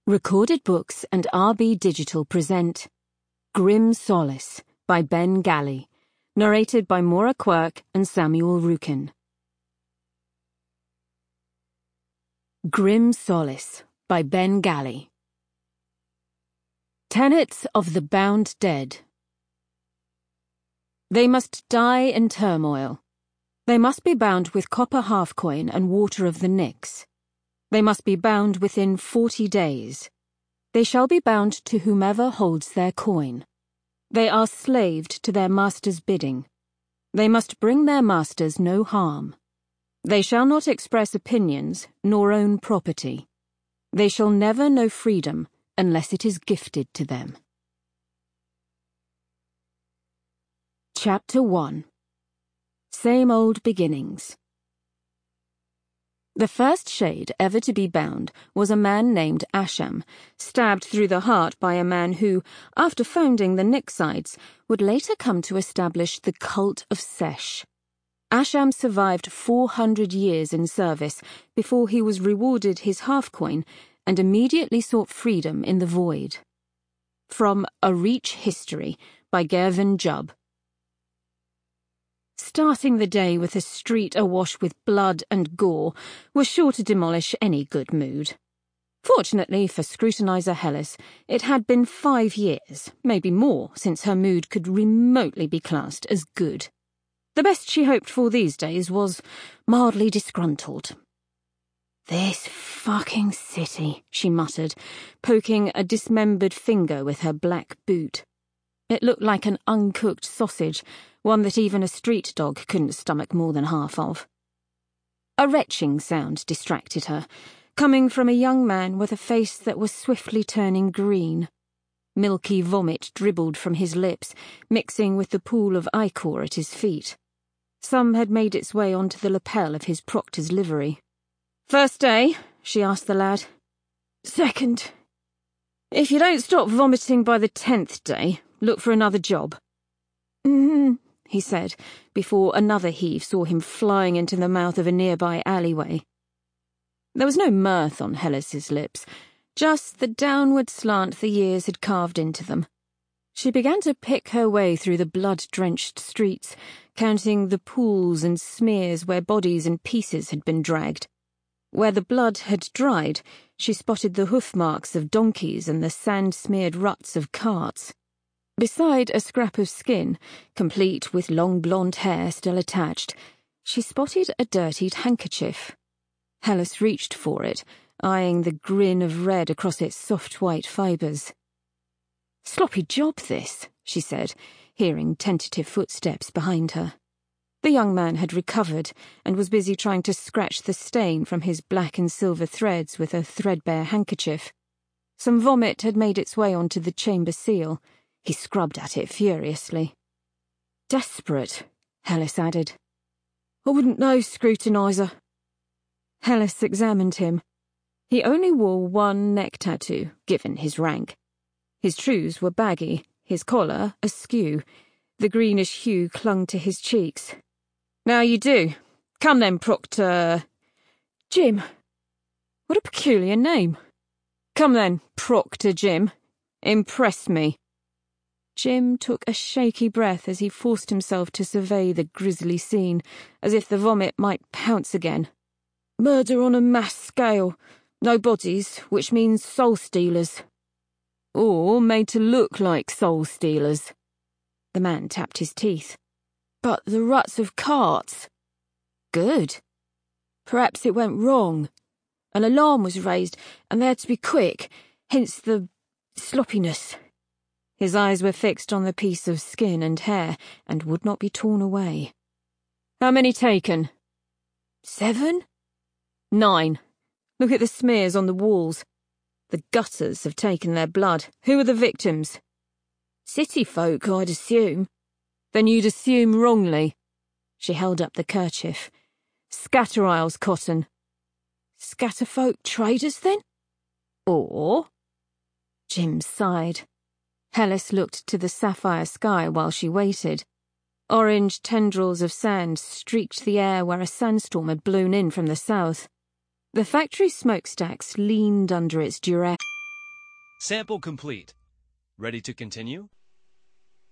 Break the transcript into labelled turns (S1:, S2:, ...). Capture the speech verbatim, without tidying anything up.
S1: Recorded Books and R B Digital present Grim Solace by Ben Galley, narrated by Maura Quirk and Samuel Rukin. Grim Solace by Ben Galley. Tenets of the Bound Dead. They must die in turmoil. They must be bound with copper half-coin and water of the Nix. They must be bound within forty days. They shall be bound to whomever holds their coin. They are slaved to their master's bidding. They must bring their masters no harm. They shall not express opinions, nor own property. They shall never know freedom unless it is gifted to them. Chapter one. Same Old Beginnings. The first shade ever to be bound was a man named Asham, stabbed through the heart by a man who, after founding the Nixides, would later come to establish the cult of Sesh. Asham survived four hundred years in service before he was rewarded his half-coin and immediately sought freedom in the void. From A Reach History by Gervin Jubb. Starting the day with a street awash with blood and gore was sure to demolish any good mood. Fortunately for Scrutinizer Hellis, it had been five years, maybe more, since her mood could remotely be classed as good. The best she hoped for these days was mildly disgruntled. "This fucking city," she muttered, poking a dismembered finger with her black boot. It looked like an uncooked sausage, one that even a street dog couldn't stomach more than half of. A retching sound distracted her, coming from a young man with a face that was swiftly turning green. Milky vomit dribbled from his lips, mixing with the pool of ichor at his feet. Some had made its way onto the lapel of his proctor's livery. "First day?" she asked the lad. "Second. If you don't stop vomiting by the tenth day, look for another job." "Mm-hmm," he said, before another heave saw him flying into the mouth of a nearby alleyway. There was no mirth on Hellis's lips, just the downward slant the years had carved into them. She began to pick her way through the blood-drenched streets, counting the pools and smears where bodies and pieces had been dragged. Where the blood had dried, she spotted the hoof marks of donkeys and the sand-smeared ruts of carts. Beside a scrap of skin, complete with long blonde hair still attached, she spotted a dirtied handkerchief. Hellis reached for it, eyeing the grin of red across its soft white fibres. "Sloppy job, this," she said, hearing tentative footsteps behind her. The young man had recovered and was busy trying to scratch the stain from his black and silver threads with a threadbare handkerchief. Some vomit had made its way onto the chamber seal. He scrubbed at it furiously. "Desperate," Hellis added. "I wouldn't know, Scrutinizer." Hellis examined him. He only wore one neck tattoo, given his rank. His trews were baggy, his collar askew. The greenish hue clung to his cheeks. "Now you do. Come then, Proctor." "Jim. What a peculiar name." "Come then, Proctor Jim. Impress me." Jim took a shaky breath as he forced himself to survey the grisly scene, as if the vomit might pounce again. "Murder on a mass scale. No bodies, which means soul stealers." "Or made to look like soul stealers." The man tapped his teeth. "But the ruts of carts." "Good." "Perhaps it went wrong. An alarm was raised, and they had to be quick, hence the sloppiness." His eyes were fixed on the piece of skin and hair, and would not be torn away. "How many taken?" "Seven?" "Nine. Look at the smears on the walls. The gutters have taken their blood. Who are the victims?" "City folk, I'd assume." "Then you'd assume wrongly." She held up the kerchief. "Scatteriles cotton." "Scatterfolk traders, then?" "Or?" Jim sighed. Hellis looked to the sapphire sky while she waited. Orange tendrils of sand streaked the air where a sandstorm had blown in from the south. The factory smokestacks leaned under its duress.
S2: Sample complete. Ready to continue?